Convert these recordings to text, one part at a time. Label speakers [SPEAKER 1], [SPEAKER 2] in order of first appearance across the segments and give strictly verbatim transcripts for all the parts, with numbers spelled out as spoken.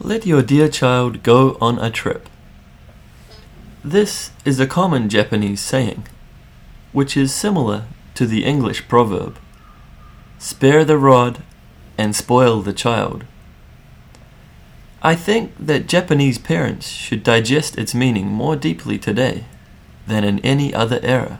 [SPEAKER 1] Let your dear child go on a trip. This is a common Japanese saying, which is similar to the English proverb, spare the rod and spoil the child. I think that Japanese parents should digest its meaning more deeply today than in any other era.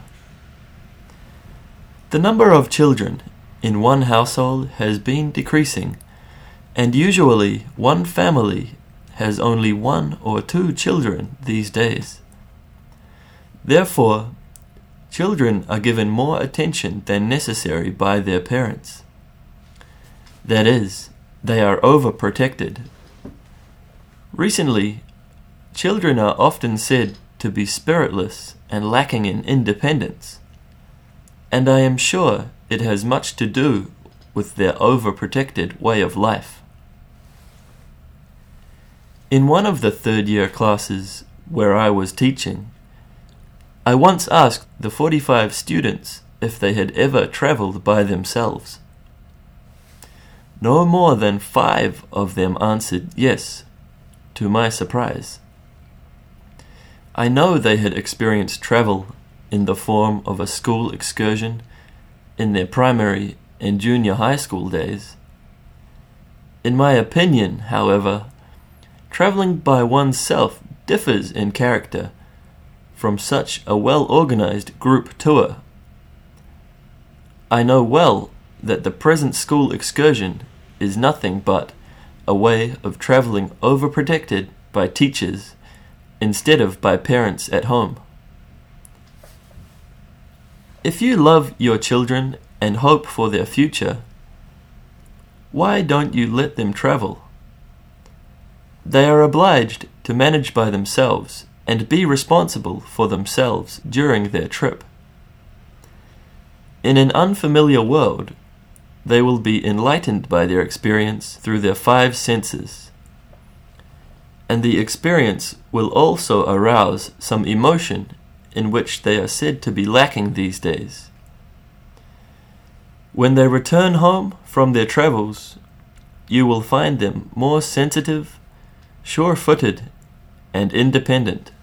[SPEAKER 1] The number of children in one household has been decreasing, and usually one family has only one or two children these days. Therefore, children are given more attention than necessary by their parents. That is, they are overprotected. Recently, children are often said to be spiritless and lacking in independence, and I am sure it has much to do with their overprotected way of life. In one of the third-year classes where I was teaching, I once asked the forty-five students if they had ever traveled by themselves. No more than five of them answered yes, to my surprise. I know they had experienced travel in the form of a school excursion in their primary and junior high school days. In my opinion, however, traveling by oneself differs in character from such a well-organized group tour. I know well that the present school excursion is nothing but a way of traveling overprotected by teachers instead of by parents at home. If you love your children and hope for their future, why don't you let them travel? They are obliged to manage by themselves and be responsible for themselves during their trip. In an unfamiliar world, they will be enlightened by their experience through their five senses, and the experience will also arouse some emotion in which they are said to be lacking these days. When they return home from their travels, you will find them more sensitive, sure-footed, and independent.